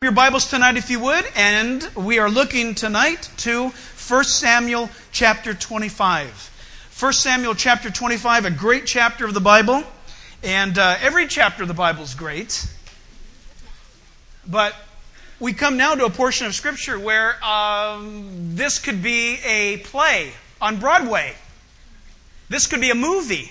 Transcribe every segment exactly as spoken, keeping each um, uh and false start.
Your Bibles tonight, if you would, and we are looking tonight to First Samuel chapter twenty-five. First Samuel chapter twenty-five, a great chapter of the Bible, and uh, every chapter of the Bible is great. But we come now to a portion of Scripture where um, this could be a play on Broadway. This could be a movie.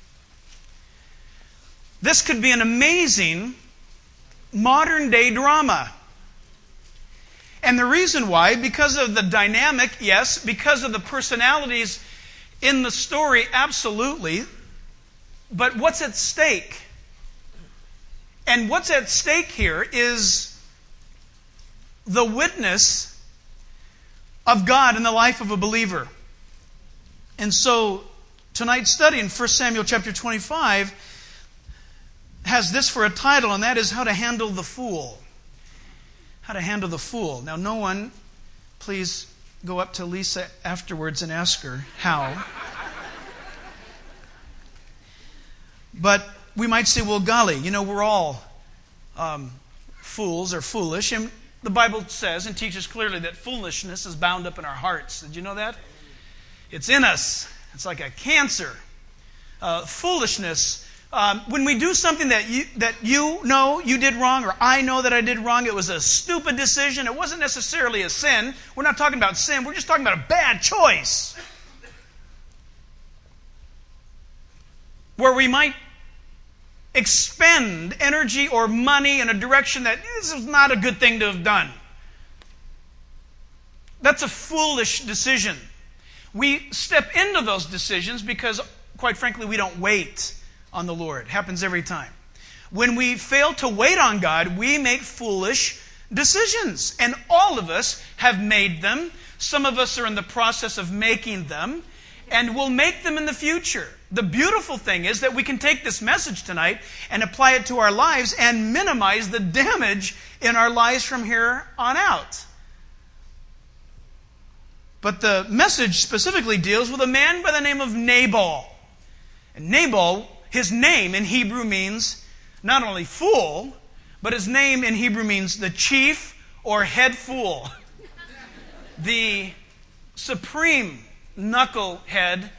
This could be an amazing modern-day drama. And the reason why, because of the dynamic, yes, because of the personalities in the story, absolutely. But what's at stake? And what's at stake here is the witness of God in the life of a believer. And so, tonight's study in First Samuel chapter twenty-five has this for a title, and that is How to Handle the Fool. How to Handle the Fool. Now, no one, please go up to Lisa afterwards and ask her how. But we might say, well, golly, you know, we're all um, fools or foolish. And the Bible says and teaches clearly that foolishness is bound up in our hearts. Did you know that? It's in us. It's like a cancer. Uh, foolishness. Um, when we do something that you, that you know you did wrong, or I know that I did wrong, it was a stupid decision. It wasn't necessarily a sin. We're not talking about sin. We're just talking about a bad choice. Where we might expend energy or money in a direction that this is not a good thing to have done. That's a foolish decision. We step into those decisions because, quite frankly, we don't wait on the Lord. It happens every time. When we fail to wait on God, we make foolish decisions. And all of us have made them. Some of us are in the process of making them. And we'll make them in the future. The beautiful thing is that we can take this message tonight and apply it to our lives and minimize the damage in our lives from here on out. But the message specifically deals with a man by the name of Nabal. And Nabal, his name in Hebrew means not only fool, but his name in Hebrew means the chief or head fool. The supreme knucklehead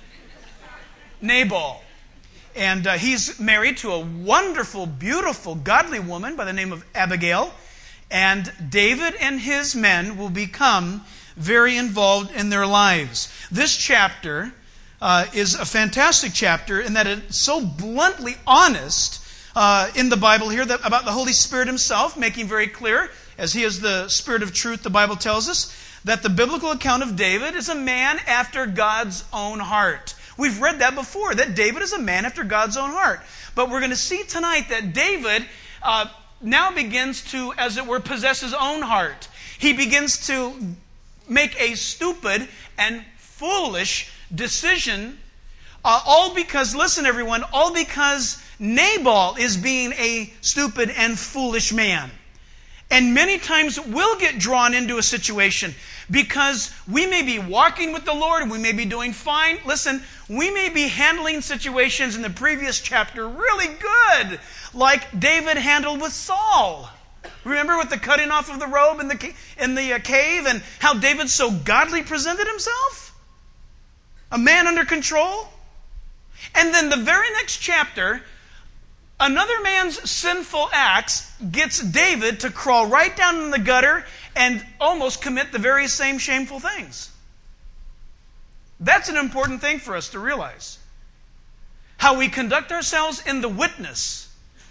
Nabal. And uh, he's married to a wonderful, beautiful, godly woman by the name of Abigail. And David and his men will become very involved in their lives. This chapter uh, is a fantastic chapter in that it's so bluntly honest uh, in the Bible here that, about the Holy Spirit himself, making very clear, as he is the Spirit of truth, the Bible tells us, that the biblical account of David is a man after God's own heart. We've read that before, that David is a man after God's own heart. But we're going to see tonight that David uh, now begins to, as it were, possess his own heart. He begins to make a stupid and foolish decision, uh, all because, listen everyone, all because Nabal is being a stupid and foolish man. And many times we'll get drawn into a situation because we may be walking with the Lord and we may be doing fine. Listen, we may be handling situations in the previous chapter really good, like David handled with Saul. Remember with the cutting off of the robe in the in the cave and how David so godly presented himself? A man under control. And then the very next chapter, another man's sinful acts gets David to crawl right down in the gutter and almost commit the very same shameful things. That's an important thing for us to realize. How we conduct ourselves in the witness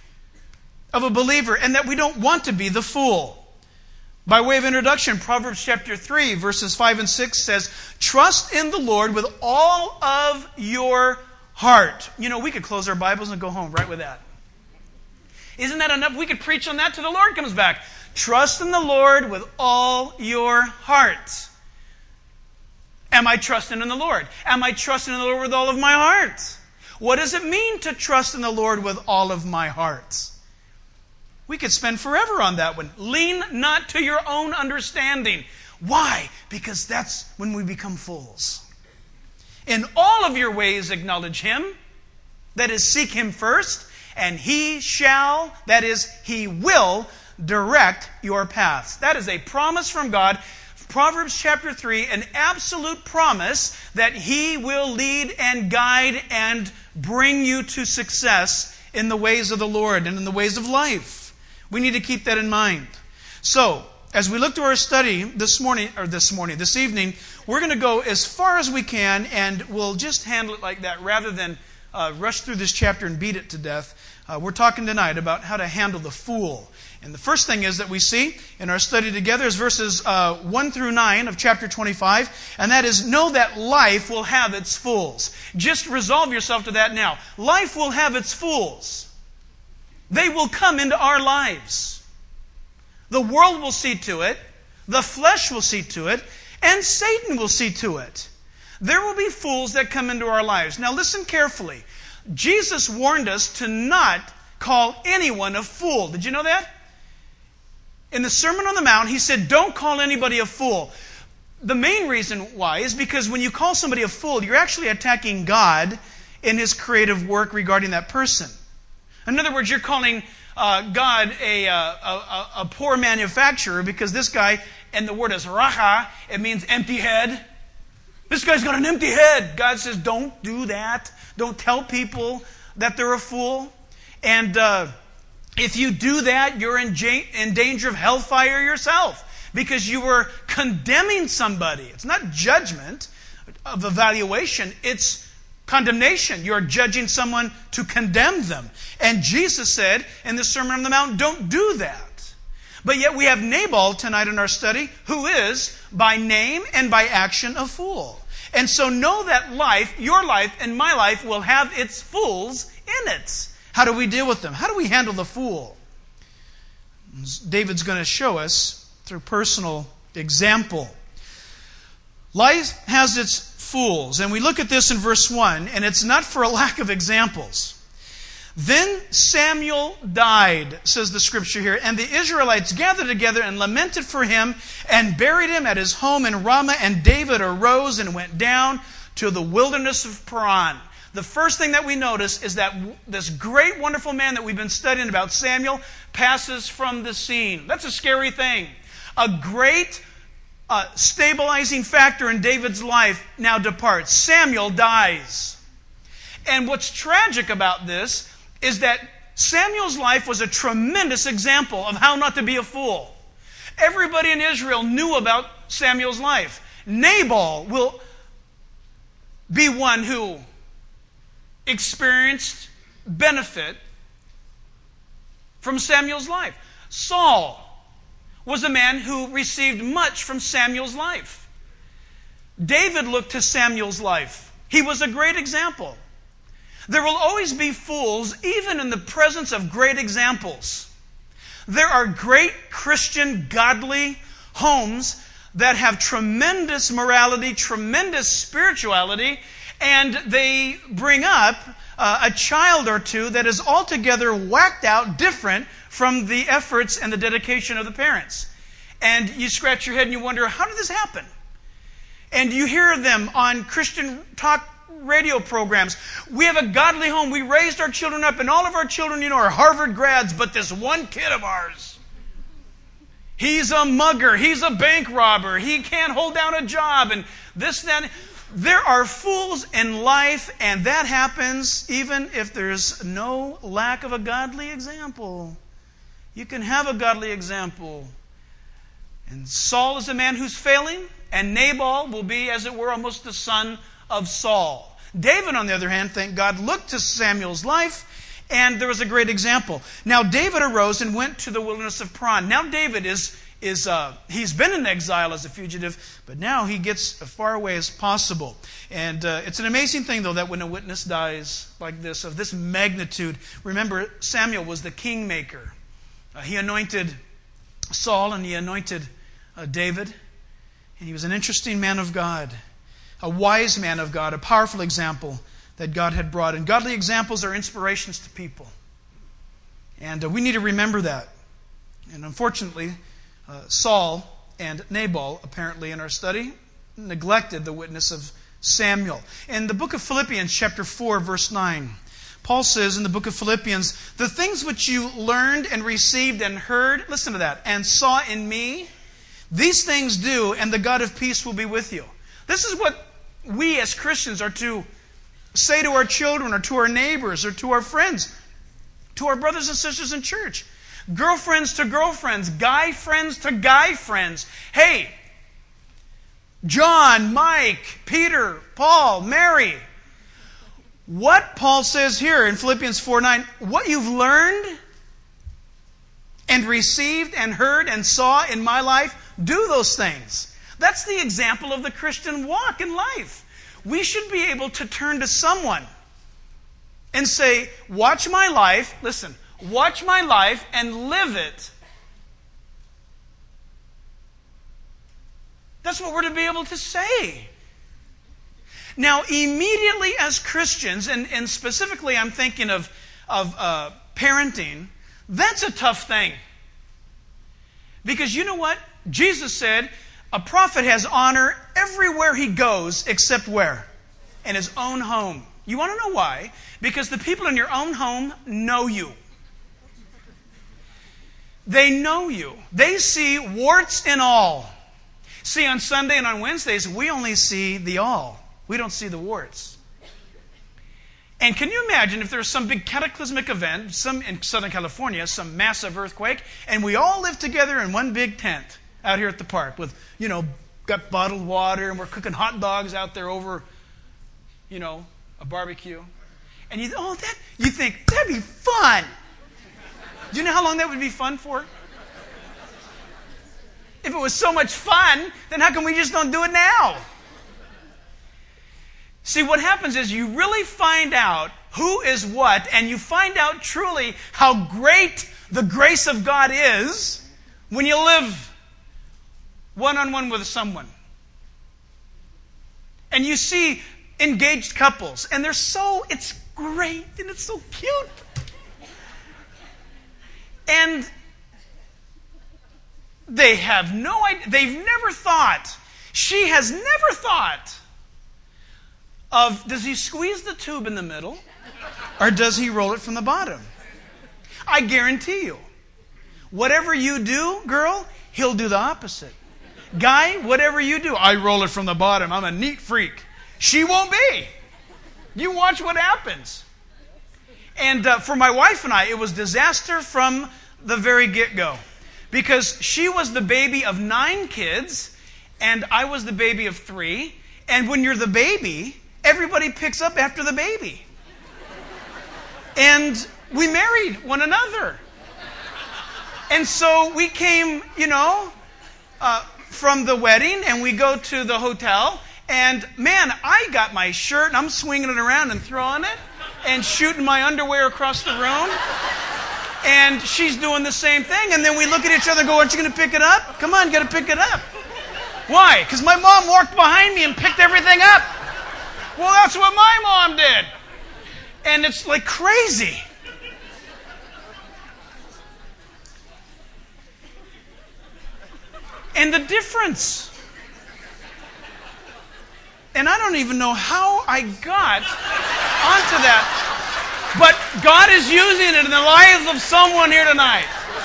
of a believer, and that we don't want to be the fool. By way of introduction, Proverbs chapter three, verses five and six says, "Trust in the Lord with all of your heart." You know, we could close our Bibles and go home right with that. Isn't that enough? We could preach on that till the Lord comes back. Trust in the Lord with all your heart. Am I trusting in the Lord? Am I trusting in the Lord with all of my heart? What does it mean to trust in the Lord with all of my heart? We could spend forever on that one. Lean not to your own understanding. Why? Because that's when we become fools. In all of your ways acknowledge Him. That is, seek Him first. And He shall, that is, He will, direct your paths. That is a promise from God. Proverbs chapter three, an absolute promise that He will lead and guide and bring you to success in the ways of the Lord and in the ways of life. We need to keep that in mind. So, as we look to our study this morning, or this morning, this evening, we're going to go as far as we can, and we'll just handle it like that rather than uh, rush through this chapter and beat it to death. Uh, we're talking tonight about how to handle the fool. And the first thing is that we see in our study together is verses uh, one through nine of chapter twenty-five, and that is, know that life will have its fools. Just resolve yourself to that now. Life will have its fools. They will come into our lives. The world will see to it, the flesh will see to it, and Satan will see to it. There will be fools that come into our lives. Now listen carefully. Jesus warned us to not call anyone a fool. Did you know that? In the Sermon on the Mount, He said, don't call anybody a fool. The main reason why is because when you call somebody a fool, you're actually attacking God in His creative work regarding that person. In other words, you're calling uh, God a, a, a, a poor manufacturer because this guy, and the word is raha, it means empty head. This guy's got an empty head. God says, don't do that. Don't tell people that they're a fool. And uh, if you do that, you're in, j- in danger of hellfire yourself because you were condemning somebody. It's not judgment of evaluation. It's condemnation. You're judging someone to condemn them. And Jesus said in the Sermon on the Mount, don't do that. But yet we have Nabal tonight in our study, who is by name and by action a fool. And so know that life, your life and my life, will have its fools in it. How do we deal with them? How do we handle the fool? David's going to show us through personal example. Life has its fools. And we look at this in verse one, and it's not for a lack of examples. Then Samuel died, says the scripture here, and the Israelites gathered together and lamented for him and buried him at his home in Ramah, and David arose and went down to the wilderness of Paran. The first thing that we notice is that this great, wonderful man that we've been studying about, Samuel, passes from the scene. That's a scary thing. A great uh, stabilizing factor in David's life now departs. Samuel dies. And what's tragic about this is that Samuel's life was a tremendous example of how not to be a fool. Everybody in Israel knew about Samuel's life. Nabal will be one who experienced benefit from Samuel's life. Saul was a man who received much from Samuel's life. David looked to Samuel's life. He was a great example. There will always be fools, even in the presence of great examples. There are great Christian, godly homes that have tremendous morality, tremendous spirituality, and they bring up uh, a child or two that is altogether whacked out, different from the efforts and the dedication of the parents. And you scratch your head and you wonder, how did this happen? And you hear them on Christian talk radio programs. We have a godly home. We raised our children up, and all of our children, you know, are Harvard grads, but this one kid of ours, he's a mugger. He's a bank robber. He can't hold down a job, and this, that. There are fools in life, and that happens even if there's no lack of a godly example. You can have a godly example. And Saul is a man who's failing, and Nabal will be, as it were, almost the son of Saul. David, on the other hand, thank God, looked to Samuel's life, and there was a great example. Now David arose and went to the wilderness of Paran. Now David is, is uh, he's been in exile as a fugitive, but now he gets as far away as possible. And uh, it's an amazing thing, though, that when a witness dies like this, of this magnitude, remember, Samuel was the kingmaker. Uh, he anointed Saul and he anointed uh, David. And he was an interesting man of God, a wise man of God, a powerful example that God had brought. And godly examples are inspirations to people. And uh, we need to remember that. And unfortunately, uh, Saul and Nabal, apparently in our study, neglected the witness of Samuel. In the book of Philippians, chapter four, verse nine, Paul says in the book of Philippians, the things which you learned and received and heard, listen to that, and saw in me, these things do, and the God of peace will be with you. This is what we as Christians are to say to our children or to our neighbors or to our friends, to our brothers and sisters in church. Girlfriends to girlfriends, guy friends to guy friends. Hey, John, Mike, Peter, Paul, Mary. What Paul says here in Philippians four nine, what you've learned and received and heard and saw in my life, do those things. That's the example of the Christian walk in life. We should be able to turn to someone and say, watch my life, listen, watch my life and live it. That's what we're to be able to say. Now, immediately as Christians, and, and specifically I'm thinking of, of uh, parenting, that's a tough thing. Because you know what? Jesus said, a prophet has honor everywhere he goes except where? In his own home. You want to know why? Because the people in your own home know you. They know you. They see warts and all. See, on Sunday and on Wednesdays, we only see the all. We don't see the warts. And can you imagine if there's some big cataclysmic event, some in Southern California, some massive earthquake, and we all live together in one big tent out here at the park with, you know, got bottled water, and we're cooking hot dogs out there over, you know, a barbecue. And you, oh, that, you think, that'd be fun. Do you know how long that would be fun for? If it was so much fun, then how come we just don't do it now? See, what happens is you really find out who is what, and you find out truly how great the grace of God is when you live one-on-one with someone. And you see engaged couples, and they're so, it's great, and it's so cute. And they have no idea, they've never thought, she has never thought of, does he squeeze the tube in the middle, or does he roll it from the bottom? I guarantee you, whatever you do, girl, he'll do the opposite. Guy, whatever you do, I roll it from the bottom. I'm a neat freak. She won't be. You watch what happens. And uh, for my wife and I, it was disaster from the very get-go. Because she was the baby of nine kids, and I was the baby of three. And when you're the baby, everybody picks up after the baby. And we married one another. And so we came, you know, uh, from the wedding, and we go to the hotel. And man, I got my shirt, and I'm swinging it around and throwing it, and shooting my underwear across the room. And she's doing the same thing. And then we look at each other and go, aren't you going to pick it up? Come on, you got to pick it up. Why? Because my mom walked behind me and picked everything up. Well, that's what my mom did. And it's like crazy. And the difference. And I don't even know how I got onto that. But God is using it in the lives of someone here tonight.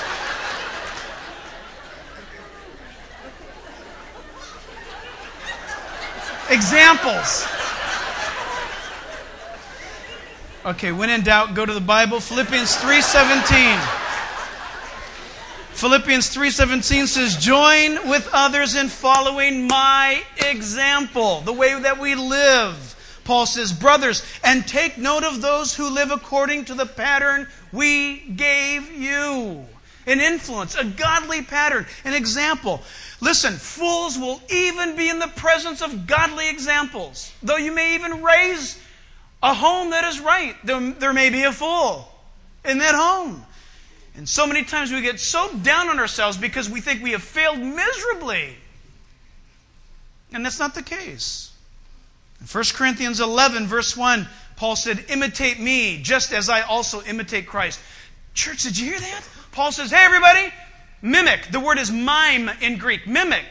Examples. Okay, when in doubt, go to the Bible. Philippians three seventeen. Philippians three seventeen says, join with others in following my example, the way that we live. Paul says, brothers, and take note of those who live according to the pattern we gave you. An influence, a godly pattern, an example. Listen, fools will even be in the presence of godly examples. Though you may even raise a home that is right, there, there may be a fool in that home. And so many times we get so down on ourselves because we think we have failed miserably. And that's not the case. In First Corinthians eleven, verse one, Paul said, imitate me, just as I also imitate Christ. Church, did you hear that? Paul says, hey, everybody, mimic. The word is mime in Greek. Mimic.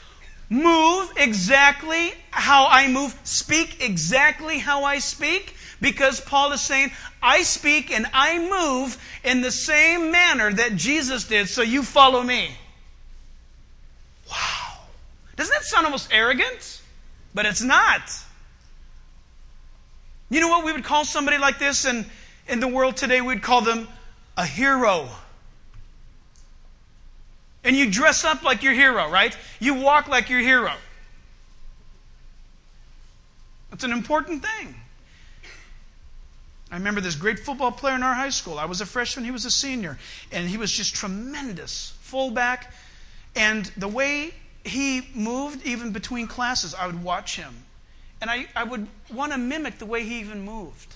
Move exactly how I move. Speak exactly how I speak. Because Paul is saying, I speak and I move in the same manner that Jesus did, so you follow me. Wow. Doesn't that sound almost arrogant? But it's not. You know what we would call somebody like this in, in the world today? We'd call them a hero. And you dress up like your hero, right? You walk like your hero. It's an important thing. I remember this great football player in our high school. I was a freshman, he was a senior. And he was just tremendous. Fullback. And the way he moved, even between classes, I would watch him. And I, I would want to mimic the way he even moved.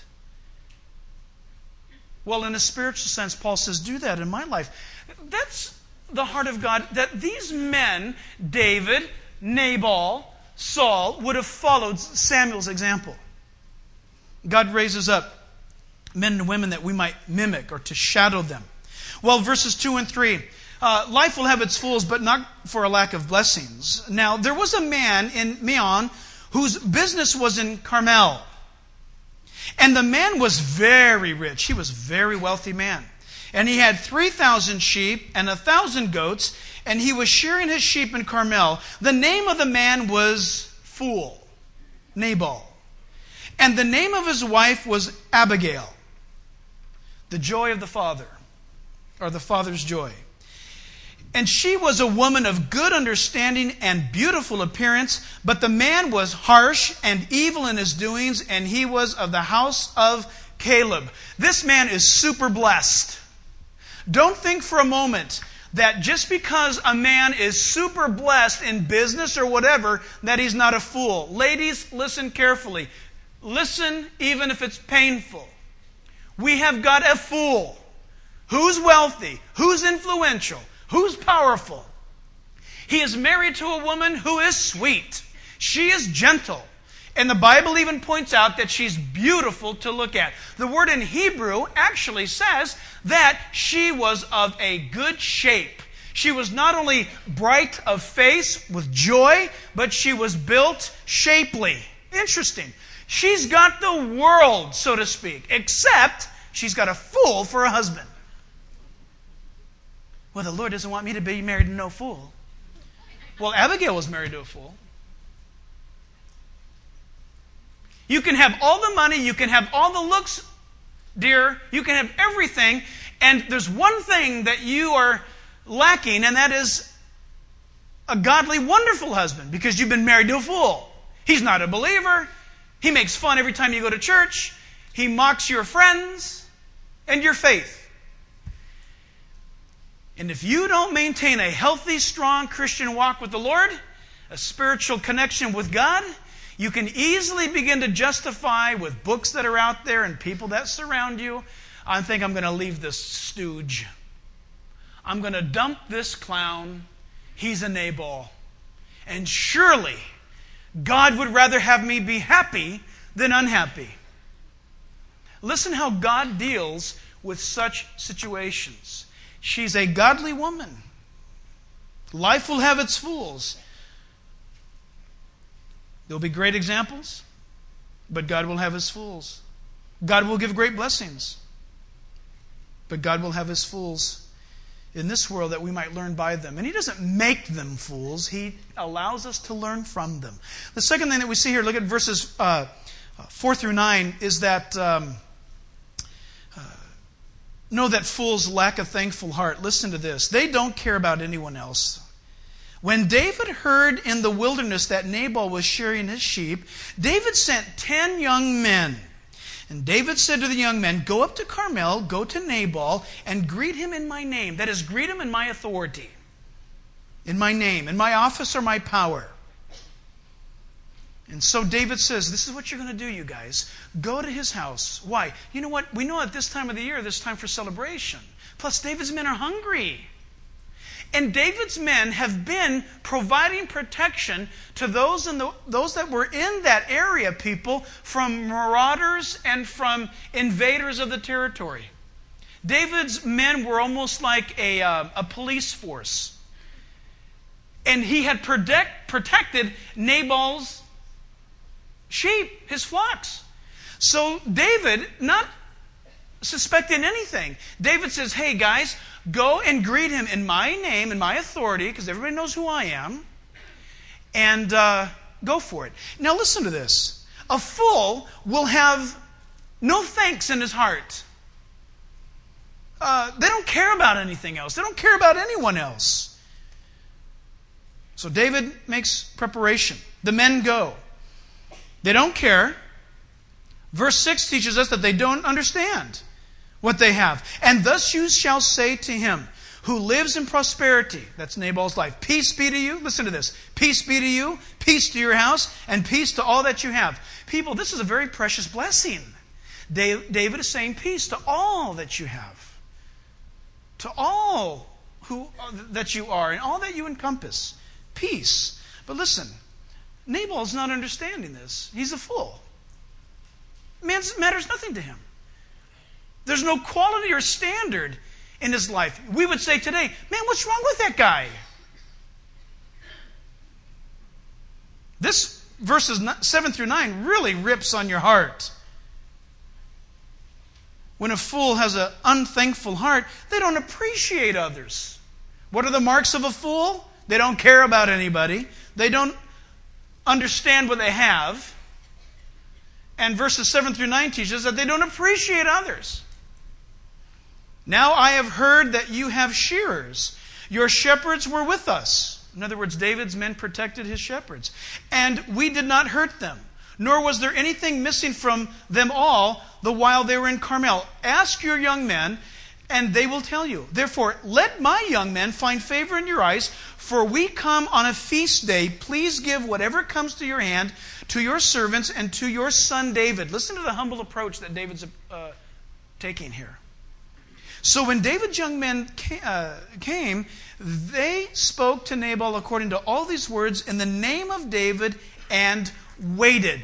Well, in a spiritual sense, Paul says, do that in my life. That's the heart of God, that these men, David, Nabal, Saul, would have followed Samuel's example. God raises up men and women that we might mimic or to shadow them. Well, verses two and three. Uh, Life will have its fools, but not for a lack of blessings. Now, there was a man in Meon whose business was in Carmel. And the man was very rich. He was a very wealthy man. And he had three thousand sheep and one thousand goats, and he was shearing his sheep in Carmel. The name of the man was Fool, Nabal. And the name of his wife was Abigail, the joy of the father, or the father's joy. And she was a woman of good understanding and beautiful appearance, but the man was harsh and evil in his doings, and he was of the house of Caleb. This man is super blessed. Don't think for a moment that just because a man is super blessed in business or whatever, that he's not a fool. Ladies, listen carefully. Listen even if it's painful. We have got a fool who's wealthy, who's influential, who's powerful. He is married to a woman who is sweet. She is gentle. And the Bible even points out that she's beautiful to look at. The word in Hebrew actually says that she was of a good shape. She was not only bright of face with joy, but she was built shapely. Interesting. She's got the world, so to speak, except she's got a fool for a husband. Well, the Lord doesn't want me to be married to no fool. Well, Abigail was married to a fool. You can have all the money, you can have all the looks, dear, you can have everything, and there's one thing that you are lacking, and that is a godly, wonderful husband, because you've been married to a fool. He's not a believer. He makes fun every time you go to church. He mocks your friends and your faith. And if you don't maintain a healthy, strong Christian walk with the Lord, a spiritual connection with God, you can easily begin to justify with books that are out there and people that surround you, I think I'm going to leave this stooge. I'm going to dump this clown. He's a Nabal. And surely God would rather have me be happy than unhappy. Listen how God deals with such situations. She's a godly woman. Life will have its fools. There will be great examples, but God will have His fools. God will give great blessings, but God will have His fools in this world that we might learn by them. And He doesn't make them fools. He allows us to learn from them. The second thing that we see here, look at verses uh, four through nine, is that um, uh, know that fools lack a thankful heart. Listen to this. They don't care about anyone else. When David heard in the wilderness that Nabal was shearing his sheep, David sent ten young men. And David said to the young men, go up to Carmel, go to Nabal, and greet him in my name. That is, greet him in my authority, in my name, in my office or my power. And so David says, this is what you're going to do, you guys. Go to his house. Why? You know what? We know at this time of the year, this time for celebration. Plus, David's men are hungry. And David's men have been providing protection to those in the, those that were in that area, people, from marauders and from invaders of the territory. David's men were almost like a, uh, a police force. And he had protect, protected Nabal's sheep, his flocks. So David, not suspecting anything, David says, hey guys, go and greet him in my name, in my authority, because everybody knows who I am, and uh, go for it. Now listen to this. A fool will have no thanks in his heart. Uh, they don't care about anything else. They don't care about anyone else. So David makes preparation. The men go. They don't care. Verse six teaches us that they don't understand what they have. And thus you shall say to him who lives in prosperity, that's Nabal's life, peace be to you. Listen to this. Peace be to you, peace to your house, and peace to all that you have. People, this is a very precious blessing. David is saying peace to all that you have. To all who that you are and all that you encompass. Peace. But listen, Nabal's not understanding this. He's a fool. Man, matters nothing to him. There's no quality or standard in his life. We would say today, man, what's wrong with that guy? This verses seven through nine really rips on your heart. When a fool has an unthankful heart, they don't appreciate others. What are the marks of a fool? They don't care about anybody. They don't understand what they have. And verses seven through nine teaches that they don't appreciate others. Now I have heard that you have shearers. Your shepherds were with us. In other words, David's men protected his shepherds. And we did not hurt them, nor was there anything missing from them all the while they were in Carmel. Ask your young men, and they will tell you. Therefore, let my young men find favor in your eyes, for we come on a feast day. Please give whatever comes to your hand to your servants and to your son David. Listen to the humble approach that David's uh, taking here. So when David's young men came, they spoke to Nabal according to all these words in the name of David and waited.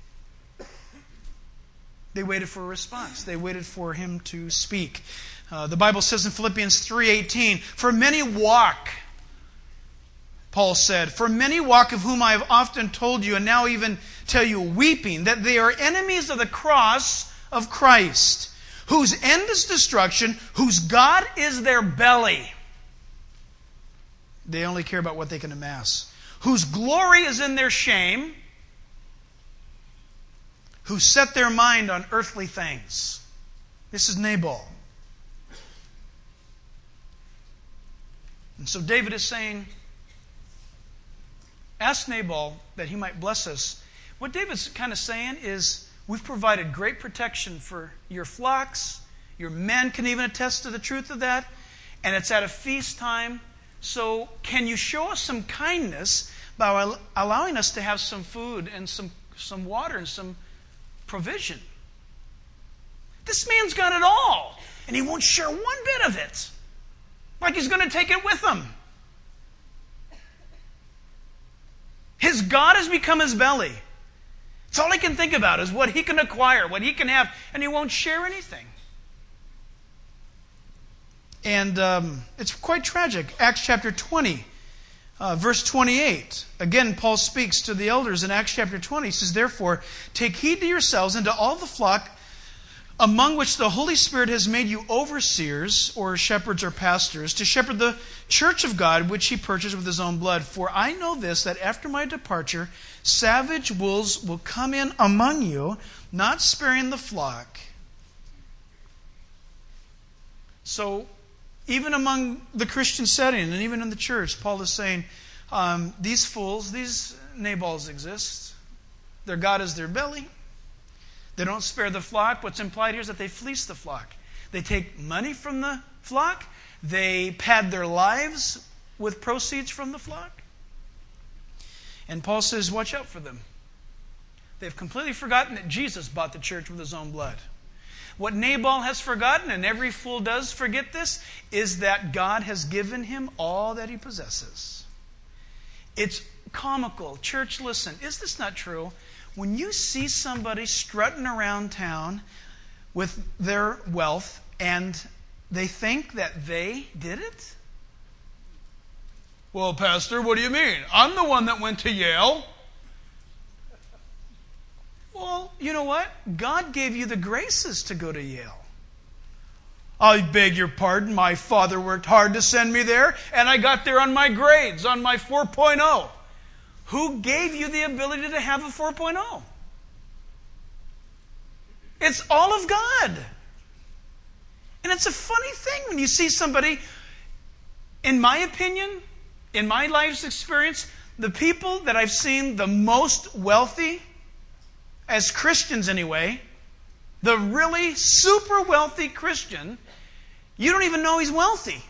They waited for a response. They waited for him to speak. Uh, the Bible says in Philippians three eighteen, for many walk, Paul said, for many walk of whom I have often told you, and now even tell you, weeping, that they are enemies of the cross of Christ, whose end is destruction, whose God is their belly. They only care about what they can amass. Whose glory is in their shame, who set their mind on earthly things. This is Nabal. And so David is saying, ask Nabal that he might bless us. What David's kind of saying is, we've provided great protection for your flocks. Your men can even attest to the truth of that. And it's at a feast time. So can you show us some kindness by allowing us to have some food and some, some water and some provision? This man's got it all, and he won't share one bit of it. Like he's going to take it with him. His God has become his belly. It's all he can think about is what he can acquire, what he can have, and he won't share anything. And um, it's quite tragic. Acts chapter twenty, uh, verse twenty-eight. Again, Paul speaks to the elders in Acts chapter twenty. He says, therefore, take heed to yourselves and to all the flock among which the Holy Spirit has made you overseers, or shepherds or pastors, to shepherd the church of God, which he purchased with his own blood. For I know this, that after my departure, savage wolves will come in among you, not sparing the flock. So, even among the Christian setting, and even in the church, Paul is saying, um, these fools, these Nabals exist. Their God is their belly. They don't spare the flock. What's implied here is that they fleece the flock. They take money from the flock. They pad their lives with proceeds from the flock. And Paul says, watch out for them. They've completely forgotten that Jesus bought the church with his own blood. What Nabal has forgotten, and every fool does forget this, is that God has given him all that he possesses. It's comical. Church, listen, is this not true? When you see somebody strutting around town with their wealth and they think that they did it? Well, Pastor, what do you mean? I'm the one that went to Yale. Well, you know what? God gave you the graces to go to Yale. I beg your pardon, my father worked hard to send me there, and I got there on my grades, on my four point oh. Who gave you the ability to have a four point oh? It's all of God. And it's a funny thing when you see somebody, in my opinion, in my life's experience, the people that I've seen the most wealthy, as Christians anyway, the really super wealthy Christian, you don't even know he's wealthy.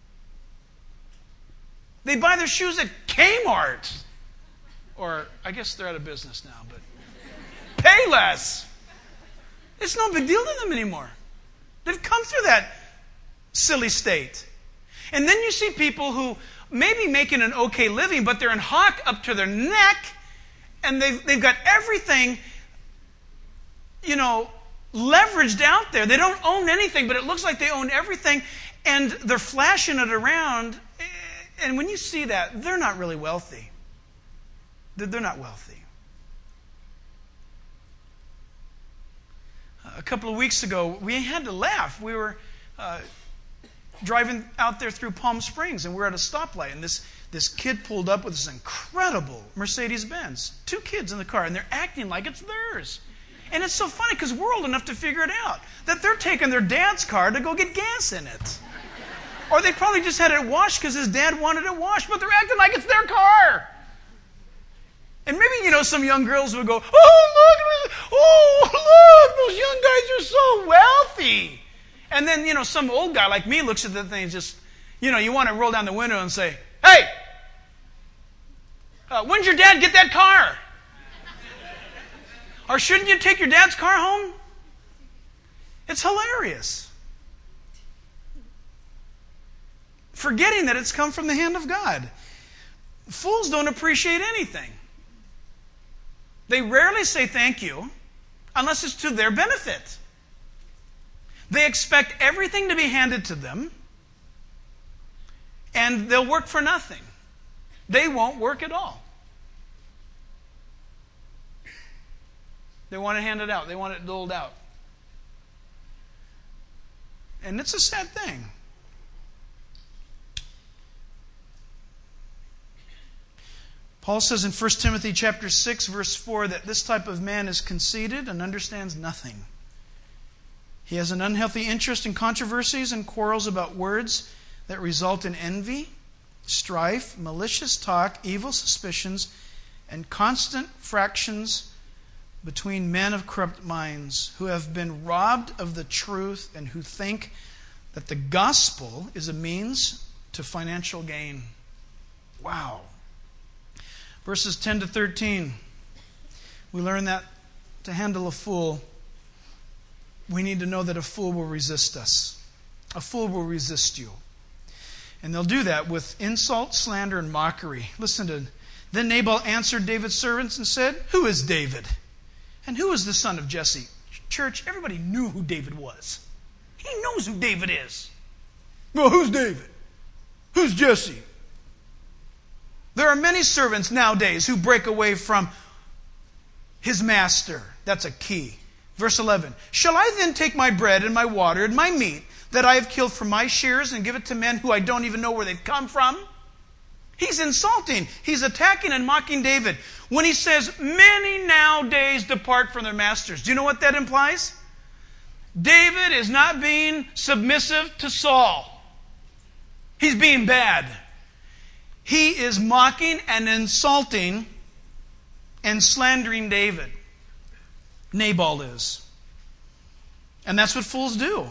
They buy their shoes at Kmart. Or, I guess they're out of business now, but pay less. It's no big deal to them anymore. They've come through that silly state. And then you see people who may be making an okay living, but they're in hock up to their neck, and they've, they've got everything, you know, leveraged out there. They don't own anything, but it looks like they own everything, and they're flashing it around. And when you see that, they're not really wealthy. They're not wealthy. A couple of weeks ago, we had to laugh. We were uh, driving out there through Palm Springs, and we were at a stoplight, and this, this kid pulled up with this incredible Mercedes-Benz. Two kids in the car, and they're acting like it's theirs. And it's so funny because we're old enough to figure it out, that they're taking their dad's car to go get gas in it. Or they probably just had it washed because his dad wanted it washed, but they're acting like it's their car. And maybe, you know, some young girls would go, oh, look, oh, look, those young guys are so wealthy. And then, you know, some old guy like me looks at the thing and just, you know, you want to roll down the window and say, hey, uh, when'd your dad get that car? Or shouldn't you take your dad's car home? It's hilarious. Forgetting that it's come from the hand of God. Fools don't appreciate anything. They rarely say thank you unless it's to their benefit. They expect everything to be handed to them, and they'll work for nothing. They won't work at all. They want it handed out. They want it doled out. And it's a sad thing. Paul says in First Timothy chapter six, verse four, that this type of man is conceited and understands nothing. He has an unhealthy interest in controversies and quarrels about words that result in envy, strife, malicious talk, evil suspicions, and constant fractions between men of corrupt minds who have been robbed of the truth and who think that the gospel is a means to financial gain. Wow. Verses ten to thirteen, we learn that to handle a fool, we need to know that a fool will resist us. A fool will resist you. And they'll do that with insult, slander, and mockery. Listen to, then Nabal answered David's servants and said, who is David? And who is the son of Jesse? Church, everybody knew who David was. He knows who David is. Well, who's David? Who's Jesse? There are many servants nowadays who break away from his master. That's a key. Verse eleven. Shall I then take my bread and my water and my meat that I have killed from my shears and give it to men who I don't even know where they've come from? He's insulting. He's attacking and mocking David. When he says, many nowadays depart from their masters. Do you know what that implies? David is not being submissive to Saul. He's being bad. He is mocking and insulting and slandering David. Nabal is. And that's what fools do.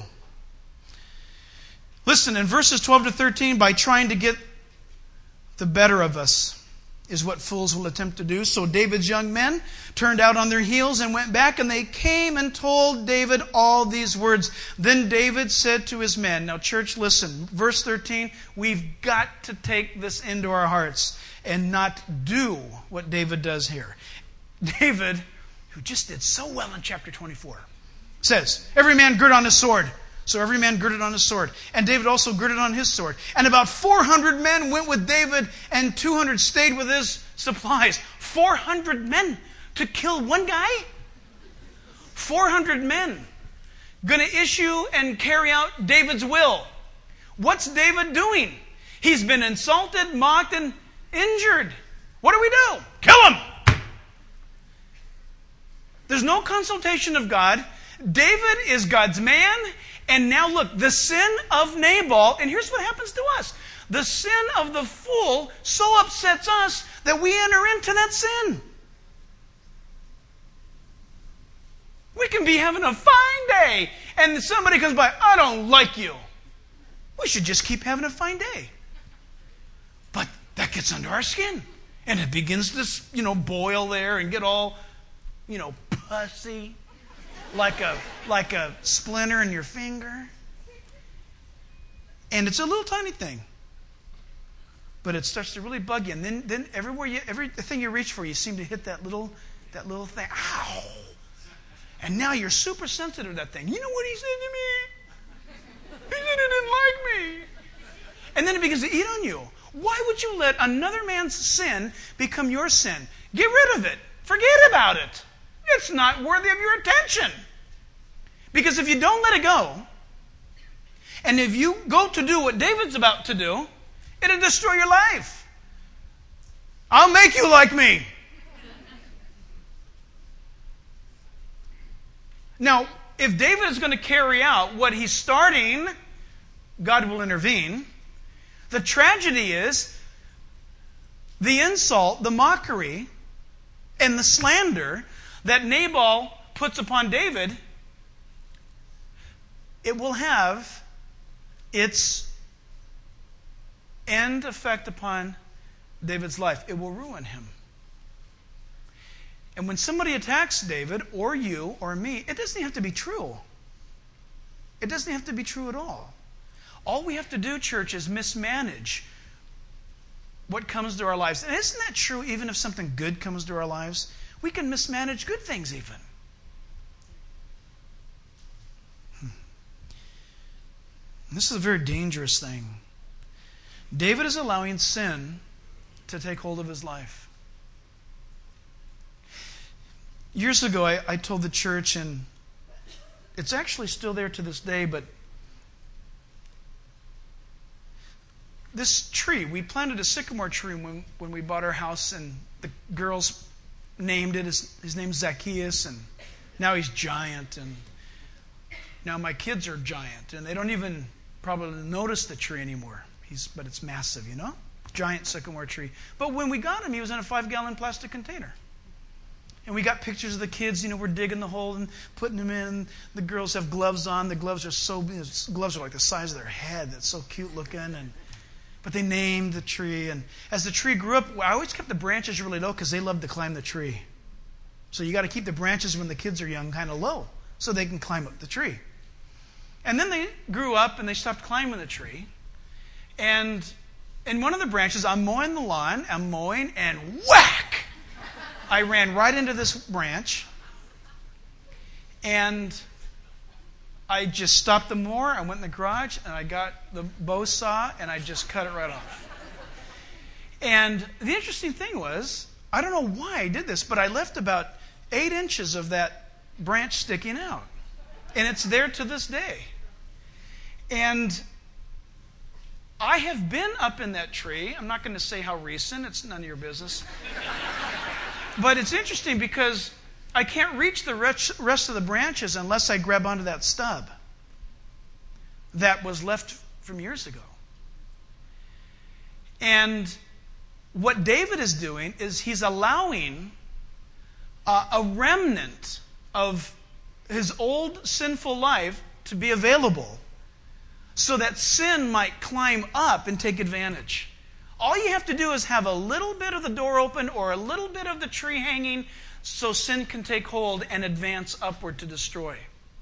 Listen, in verses twelve to thirteen, by trying to get the better of us is what fools will attempt to do. So David's young men turned out on their heels and went back, and they came and told David all these words. Then David said to his men, now church, listen, verse thirteen, we've got to take this into our hearts and not do what David does here. David, who just did so well in chapter twenty-four, says, every man gird on his sword. So every man girded on his sword. And David also girded on his sword. And about four hundred men went with David, and two hundred stayed with his supplies. four hundred men to kill one guy? four hundred men going to issue and carry out David's will. What's David doing? He's been insulted, mocked, and injured. What do we do? Kill him! There's no consultation of God. David is God's man. And now look, the sin of Nabal, and here's what happens to us. The sin of the fool so upsets us that we enter into that sin. We can be having a fine day, and somebody comes by, I don't like you. We should just keep having a fine day. But that gets under our skin. And it begins to, you know, boil there and get all, you know, pussy. Like a, like a splinter in your finger. And it's a little tiny thing. But it starts to really bug you. And then, then everywhere you, everything you reach for, you seem to hit that little, that little thing. Ow! And now you're super sensitive to that thing. You know what he said to me? He said he didn't like me. And then it begins to eat on you. Why would you let another man's sin become your sin? Get rid of it. Forget about it. It's not worthy of your attention. Because if you don't let it go, and if you go to do what David's about to do, it'll destroy your life. I'll make you like me. Now, if David is going to carry out what he's starting, God will intervene. The tragedy is the insult, the mockery, and the slander that Nabal puts upon David, it will have its end effect upon David's life. It will ruin him. And when somebody attacks David, or you, or me, it doesn't have to be true. It doesn't have to be true at all. All we have to do, church, is mismanage what comes to our lives. And isn't that true even if something good comes to our lives? We can mismanage good things even. Hmm. This is a very dangerous thing. David is allowing sin to take hold of his life. Years ago, I, I told the church, and it's actually still there to this day, but this tree, we planted a sycamore tree when, when we bought our house, and the girls named it. His, his name's Zacchaeus, and now he's giant, and now my kids are giant, and they don't even probably notice the tree anymore. He's, but it's massive, you know? Giant sycamore tree. But when we got him, he was in a five-gallon plastic container. And we got pictures of the kids, you know, we're digging the hole and putting them in. The girls have gloves on. The gloves are so, gloves are like the size of their head. That's so cute looking. And But they named the tree. And as the tree grew up, I always kept the branches really low because they love to climb the tree. So you got to keep the branches when the kids are young kind of low so they can climb up the tree. And then they grew up and they stopped climbing the tree. And in one of the branches, I'm mowing the lawn, I'm mowing, and whack! I ran right into this branch, and I just stopped the mower. I went in the garage, and I got the bow saw, and I just cut it right off. And the interesting thing was, I don't know why I did this, but I left about eight inches of that branch sticking out. And it's there to this day. And I have been up in that tree. I'm not going to say how recent. It's none of your business. But it's interesting because I can't reach the rest of the branches unless I grab onto that stub that was left from years ago. And what David is doing is he's allowing a, a remnant of his old sinful life to be available so that sin might climb up and take advantage. All you have to do is have a little bit of the door open or a little bit of the tree hanging so sin can take hold and advance upward to destroy.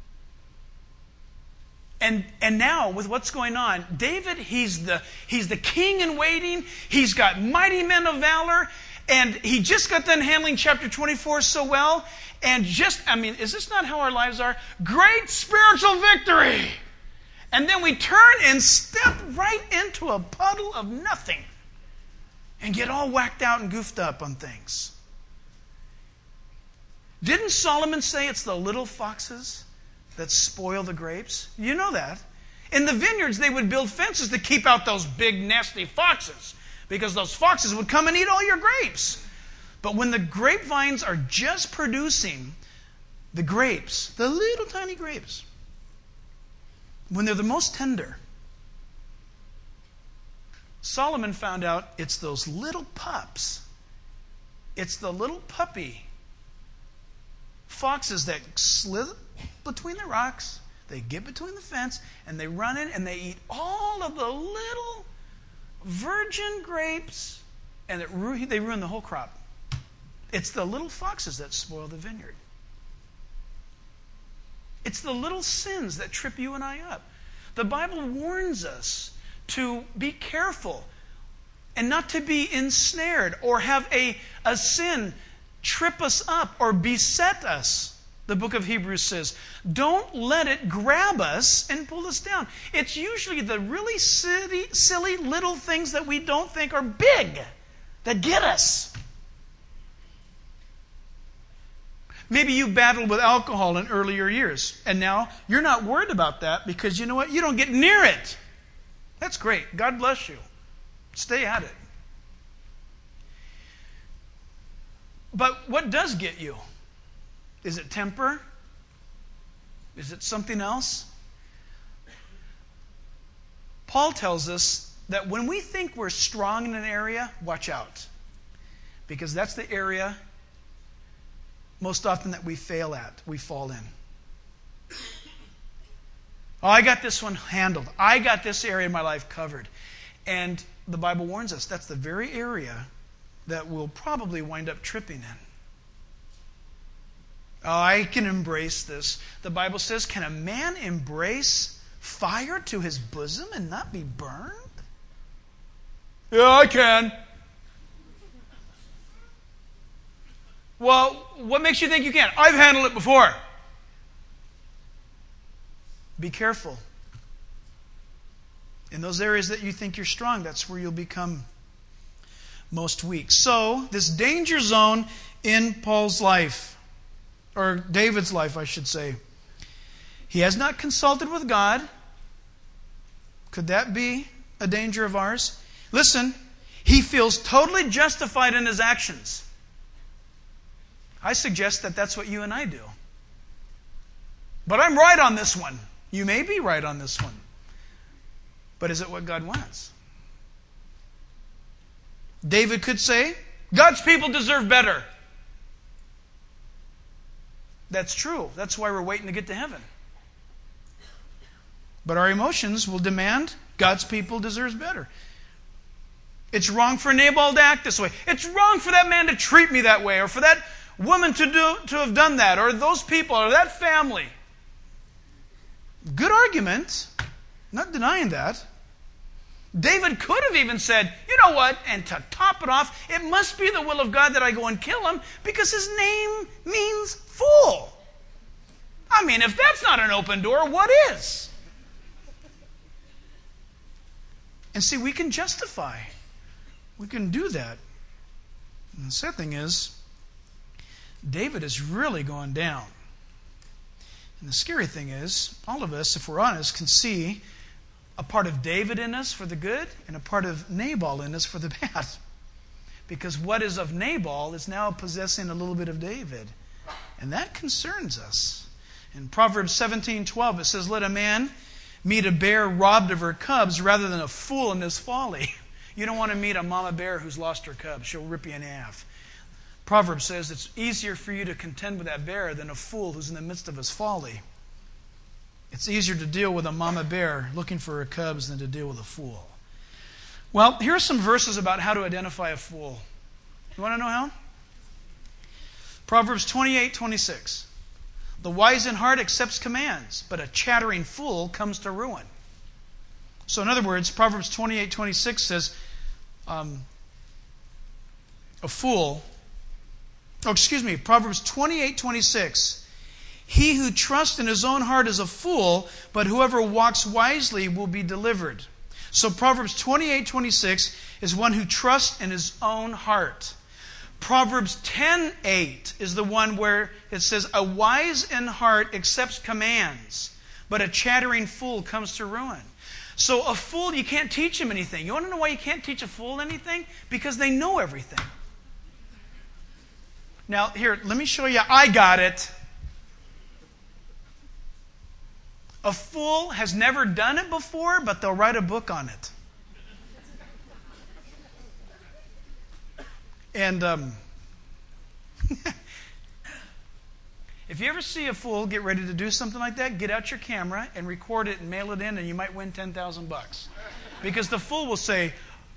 And and now, with what's going on, David, he's the, he's the king in waiting. He's got mighty men of valor. And he just got done handling chapter twenty-four so well. And just, I mean, is this not how our lives are? Great spiritual victory. And then we turn and step right into a puddle of nothing. And get all whacked out and goofed up on things. Didn't Solomon say it's the little foxes that spoil the grapes? You know that. In the vineyards, they would build fences to keep out those big, nasty foxes, because those foxes would come and eat all your grapes. But when the grapevines are just producing the grapes, the little tiny grapes, when they're the most tender, Solomon found out it's those little pups. It's the little puppy foxes that slither between the rocks. They get between the fence and they run in and they eat all of the little virgin grapes, and it ru- they ruin the whole crop. It's the little foxes that spoil the vineyard. It's the little sins that trip you and I up. The Bible warns us to be careful and not to be ensnared or have a, a sin trip us up or beset us. The book of Hebrews says, don't let it grab us and pull us down. It's usually the really silly, silly little things that we don't think are big that get us. Maybe you battled with alcohol in earlier years, and now you're not worried about that because you know what? You don't get near it. That's great. God bless you. Stay at it. But what does get you? Is it temper? Is it something else? Paul tells us that when we think we're strong in an area, watch out. Because that's the area most often that we fail at, we fall in. Oh, I got this one handled. I got this area in my life covered. And the Bible warns us that's the very area that we'll probably wind up tripping in. Oh, I can embrace this. The Bible says, can a man embrace fire to his bosom and not be burned? Yeah, I can. Well, what makes you think you can? I've handled it before. Be careful. In those areas that you think you're strong, that's where you'll become most weak. So, this danger zone in Paul's life, or David's life, I should say. He has not consulted with God. Could that be a danger of ours? Listen, he feels totally justified in his actions. I suggest that that's what you and I do. But I'm right on this one. You may be right on this one. But is it what God wants? David could say, God's people deserve better. That's true. That's why we're waiting to get to heaven. But our emotions will demand God's people deserves better. It's wrong for Nabal to act this way. It's wrong for that man to treat me that way, or for that woman to do to have done that, or those people, or that family. Good argument. Not denying that. David could have even said, you know what, and to top it off, it must be the will of God that I go and kill him because his name means fool. I mean, if that's not an open door, what is? And see, we can justify. We can do that. And the sad thing is, David is really going down. And the scary thing is, all of us, if we're honest, can see a part of David in us for the good and a part of Nabal in us for the bad. Because what is of Nabal is now possessing a little bit of David. And that concerns us. In Proverbs seventeen twelve, it says, let a man meet a bear robbed of her cubs rather than a fool in his folly. You don't want to meet a mama bear who's lost her cubs. She'll rip you in half. Proverbs says it's easier for you to contend with that bear than a fool who's in the midst of his folly. It's easier to deal with a mama bear looking for her cubs than to deal with a fool. Well, here are some verses about how to identify a fool. You want to know how? Proverbs twenty-eight twenty-six. The wise in heart accepts commands, but a chattering fool comes to ruin. So in other words, Proverbs twenty-eight twenty-six says, um, a fool, oh, excuse me, Proverbs twenty-eight twenty-six, he who trusts in his own heart is a fool, but whoever walks wisely will be delivered. So Proverbs twenty-eight twenty-six is one who trusts in his own heart. Proverbs ten eight is the one where it says, a wise in heart accepts commands, but a chattering fool comes to ruin. So a fool, you can't teach him anything. You want to know why you can't teach a fool anything? Because they know everything. Now, here, let me show you. I got it. A fool has never done it before, but they'll write a book on it. And um, if you ever see a fool get ready to do something like that, get out your camera and record it and mail it in, and you might win ten thousand bucks. Because the fool will say,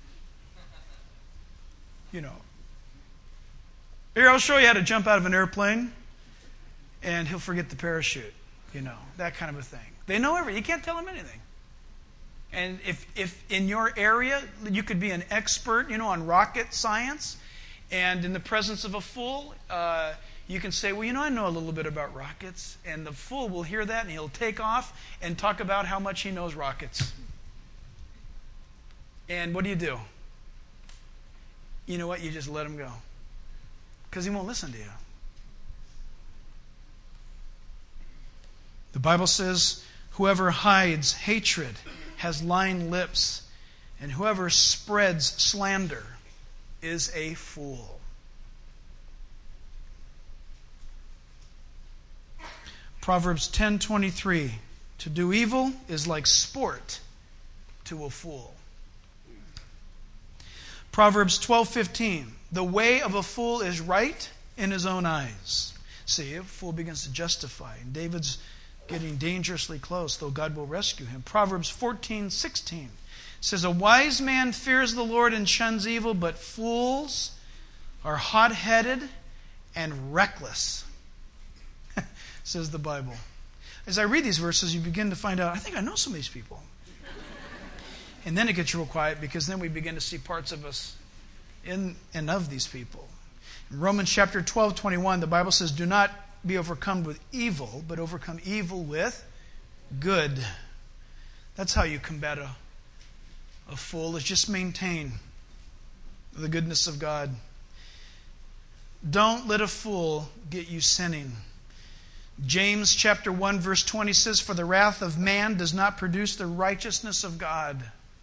you know, here, I'll show you how to jump out of an airplane, and he'll forget the parachute, you know, that kind of a thing. They know everything. You can't tell them anything. And if, if in your area, you could be an expert, you know, on rocket science, and in the presence of a fool, uh, you can say, well, you know, I know a little bit about rockets. And the fool will hear that, and he'll take off and talk about how much he knows rockets. And what do you do? You know what? You just let him go. Because he won't listen to you. The Bible says, whoever hides hatred has lying lips, and whoever spreads slander is a fool. Proverbs ten twenty-three, to do evil is like sport to a fool. Proverbs twelve fifteen, the way of a fool is right in his own eyes. See, a fool begins to justify, and David's getting dangerously close, though God will rescue him. Proverbs fourteen sixteen says, a wise man fears the Lord and shuns evil, but fools are hot-headed and reckless, says the Bible. As I read these verses, you begin to find out, I think I know some of these people. And then it gets real quiet, because then we begin to see parts of us in and of these people. In Romans chapter twelve twenty-one, the Bible says, do not be overcome with evil, but overcome evil with good. That's how you combat a, a fool, is just maintain the goodness of God. Don't let a fool get you sinning. James chapter one verse twenty says, for the wrath of man does not produce the righteousness of God.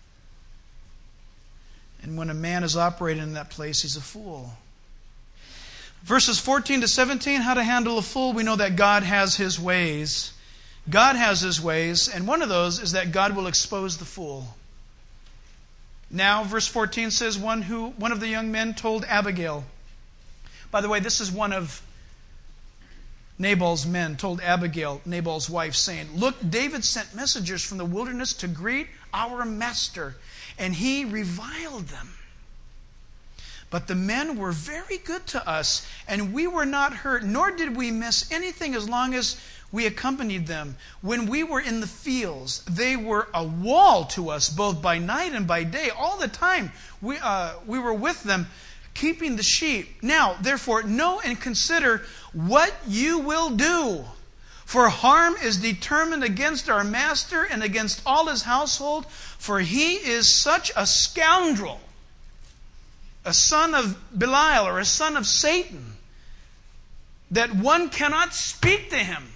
And when a man is operating in that place, he's a fool. Verses fourteen to seventeen, how to handle a fool. We know that God has His ways. God has His ways, and one of those is that God will expose the fool. Now, verse fourteen says, one who one of the young men told Abigail. By the way, this is one of Nabal's men told Abigail, Nabal's wife, saying, look, David sent messengers from the wilderness to greet our master, and he reviled them. But the men were very good to us, and we were not hurt, nor did we miss anything as long as we accompanied them. When we were in the fields, they were a wall to us, both by night and by day. All the time we, uh, we were with them, keeping the sheep. Now, therefore, know and consider what you will do. For harm is determined against our master and against all his household, for he is such a scoundrel, a son of Belial or a son of Satan, that one cannot speak to him.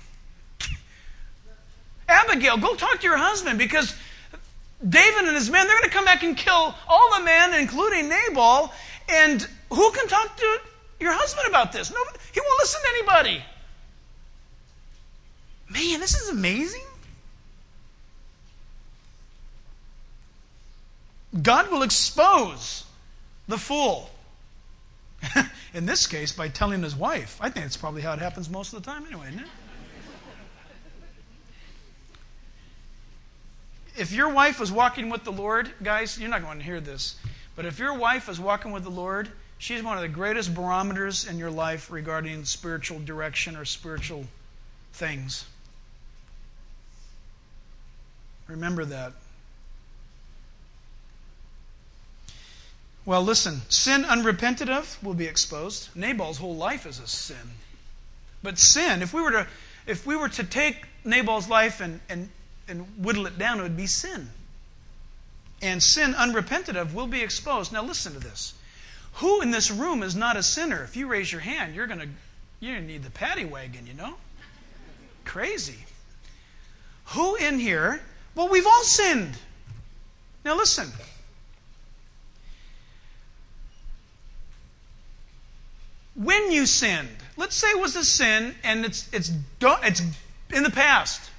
Abigail, go talk to your husband, because David and his men, they're going to come back and kill all the men, including Nabal. And who can talk to your husband about this? Nobody, he won't listen to anybody. Man, this is amazing. God will expose the fool. In this case, by telling his wife. I think that's probably how it happens most of the time anyway, isn't it? If your wife is walking with the Lord, guys, you're not going to hear this, but if your wife is walking with the Lord, she's one of the greatest barometers in your life regarding spiritual direction or spiritual things. Remember that. Well, listen, sin unrepented of will be exposed. Nabal's whole life is a sin. But sin, if we were to if we were to take Nabal's life and, and, and whittle it down, it would be sin. And sin unrepented of will be exposed. Now listen to this. Who in this room is not a sinner? If you raise your hand, you're going to you're going to need the paddy wagon, you know? Crazy. Who in here? Well, we've all sinned. Now listen. When you sinned, let's say it was a sin and it's it's it's in the past.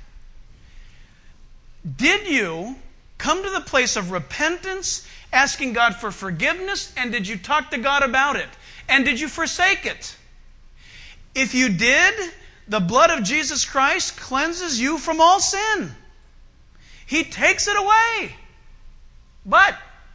Did you come to the place of repentance, asking God for forgiveness, and did you talk to God about it? And did you forsake it? If you did, the blood of Jesus Christ cleanses you from all sin. He takes it away. But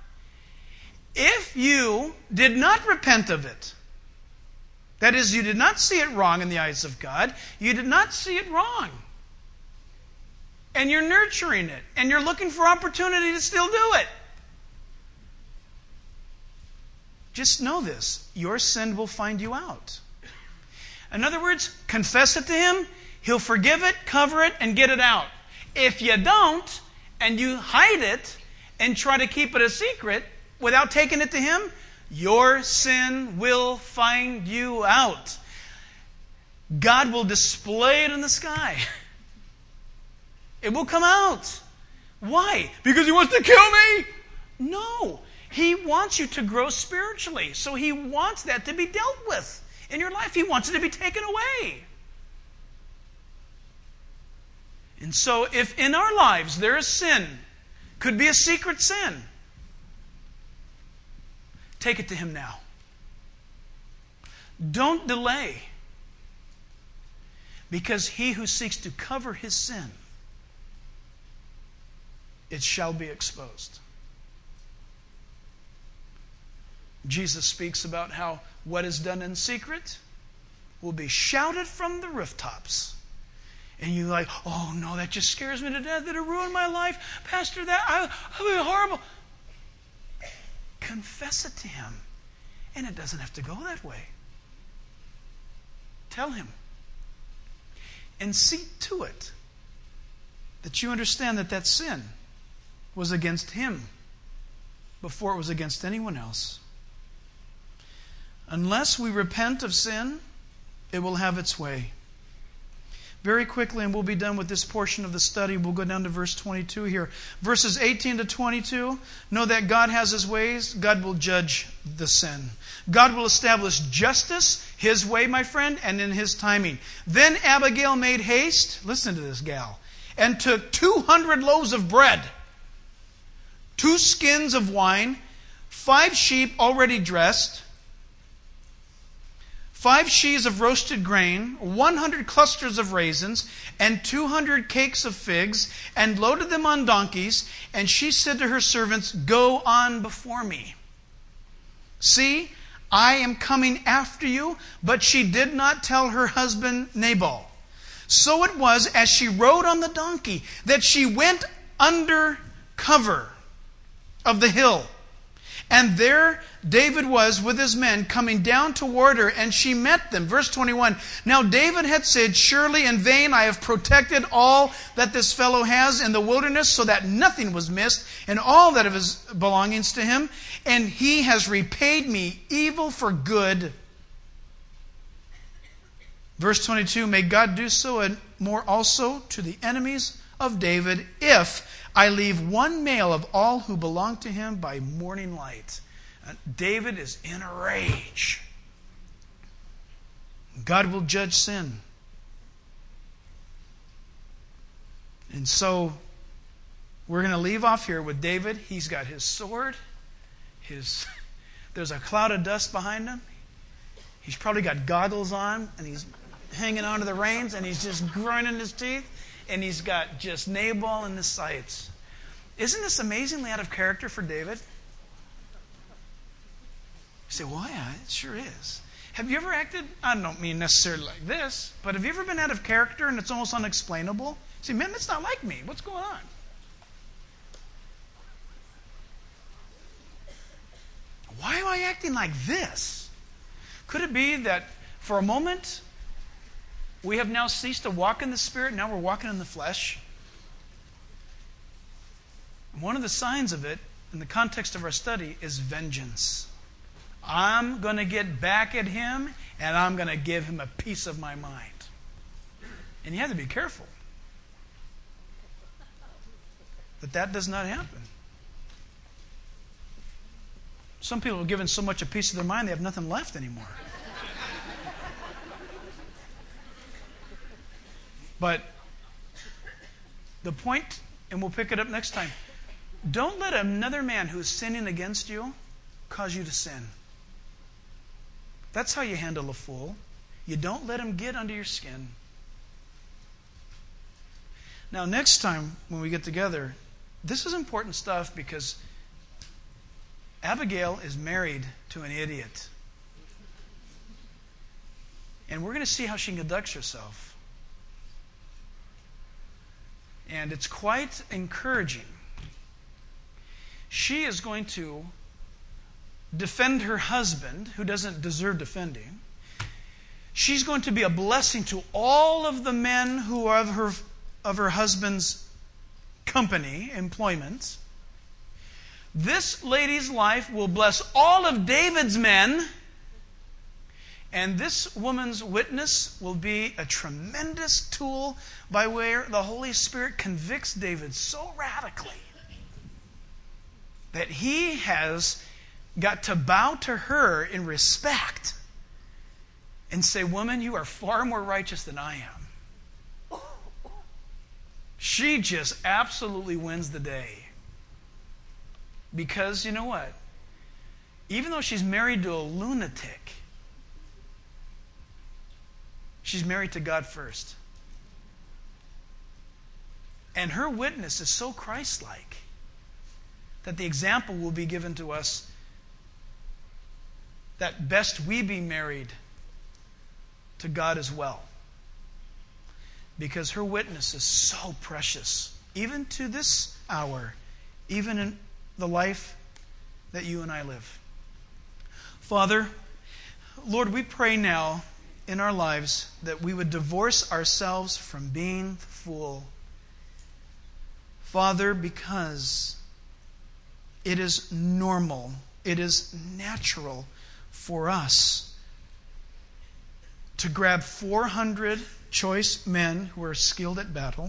if you did not repent of it, that is, you did not see it wrong in the eyes of God, you did not see it wrong, and you're nurturing it, and you're looking for opportunity to still do it, just know this, your sin will find you out. In other words, confess it to Him, He'll forgive it, cover it, and get it out. If you don't, and you hide it, and try to keep it a secret without taking it to Him, your sin will find you out. God will display it in the sky. It will come out. Why? Because He wants to kill me? No. He wants you to grow spiritually. So He wants that to be dealt with in your life. He wants it to be taken away. And so if in our lives there is sin, could be a secret sin, take it to Him now. Don't delay. Because he who seeks to cover his sin, it shall be exposed. Jesus speaks about how what is done in secret will be shouted from the rooftops. And you're like, oh no, that just scares me to death. That'll ruin my life. Pastor, that I, I'll be horrible. Confess it to Him. And it doesn't have to go that way. Tell Him. And see to it that you understand that that sin was against Him before it was against anyone else. Unless we repent of sin, it will have its way. Very quickly, and we'll be done with this portion of the study. We'll go down to verse twenty-two here. Verses eighteen to twenty-two, know that God has His ways. God will judge the sin. God will establish justice His way, my friend, and in His timing. Then Abigail made haste, listen to this gal, and took two hundred loaves of bread, two skins of wine, five sheep already dressed, five sheaves of roasted grain, one hundred clusters of raisins, and two hundred cakes of figs, and loaded them on donkeys. And she said to her servants, go on before me. See, I am coming after you. But she did not tell her husband Nabal. So it was, as she rode on the donkey, that she went under cover of the hill. And there David was with his men coming down toward her, and she met them. Verse twenty-one, now David had said, surely in vain I have protected all that this fellow has in the wilderness, so that nothing was missed, and all that of his belongings to him. And he has repaid me evil for good. Verse twenty-two, may God do so and more also to the enemies of David, if I leave one male of all who belong to him by morning light. David is in a rage. God will judge sin. And so we're going to leave off here with David. He's got his sword. His there's a cloud of dust behind him. He's probably got goggles on, and he's hanging onto the reins, and he's just grinding his teeth. And he's got just Nabal in his sights. Isn't this amazingly out of character for David? You say, well, yeah, it sure is. Have you ever acted, I don't mean necessarily like this, but have you ever been out of character and it's almost unexplainable? You say, man, that's not like me. What's going on? Why am I acting like this? Could it be that for a moment we have now ceased to walk in the Spirit, now we're walking in the flesh? One of the signs of it, in the context of our study, is vengeance. I'm going to get back at him, and I'm going to give him a piece of my mind. And you have to be careful that that does not happen. Some people are given so much a piece of their mind they have nothing left anymore. But the point, and we'll pick it up next time, don't let another man who is sinning against you cause you to sin. That's how you handle a fool. You don't let him get under your skin. Now, next time when we get together, this is important stuff because Abigail is married to an idiot. And we're going to see how she conducts herself. And it's quite encouraging. She is going to defend her husband, who doesn't deserve defending. She's going to be a blessing to all of the men who are of her, of her husband's company, employment. This lady's life will bless all of David's men. And this woman's witness will be a tremendous tool by where the Holy Spirit convicts David so radically that he has got to bow to her in respect and say, woman, you are far more righteous than I am. She just absolutely wins the day. Because, you know what? Even though she's married to a lunatic, she's married to God first. And her witness is so Christ-like that the example will be given to us that best we be married to God as well. Because her witness is so precious, even to this hour, even in the life that you and I live. Father, Lord, we pray now in our lives that we would divorce ourselves from being the fool. Father, because it is normal, it is natural for us to grab four hundred choice men who are skilled at battle,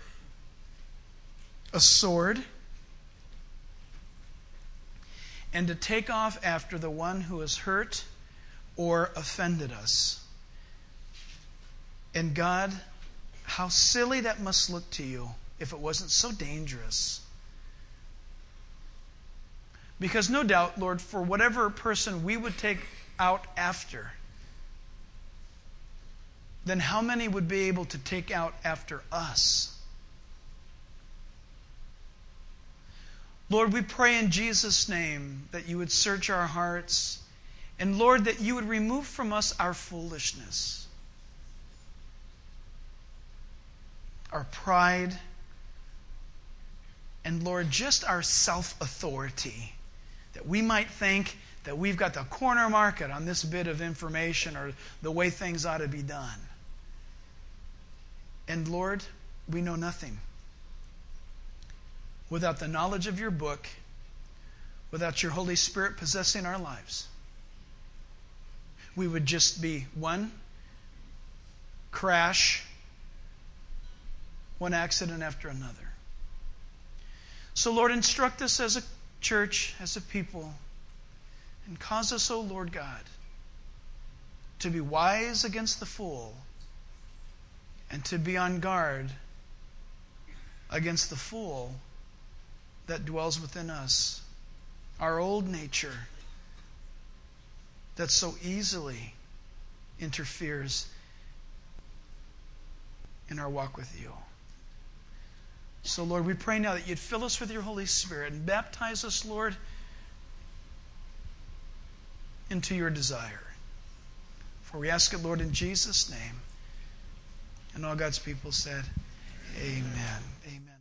a sword, and to take off after the one who has hurt or offended us. And God, how silly that must look to you if it wasn't so dangerous. Because no doubt, Lord, for whatever person we would take out after, then how many would be able to take out after us? Lord, we pray in Jesus' name that you would search our hearts, and Lord, that you would remove from us our foolishness, our pride, and Lord, just our self-authority, that we might think that we've got the corner market on this bit of information or the way things ought to be done. And Lord, we know nothing without the knowledge of your book, without your Holy Spirit possessing our lives. We would just be one crash, one accident after another. So Lord, instruct us as a church, as a people, and cause us, O Lord God, to be wise against the fool and to be on guard against the fool that dwells within us, our old nature that so easily interferes in our walk with you. So, Lord, we pray now that you'd fill us with your Holy Spirit and baptize us, Lord, into your desire. For we ask it, Lord, in Jesus' name. And all God's people said, amen. Amen.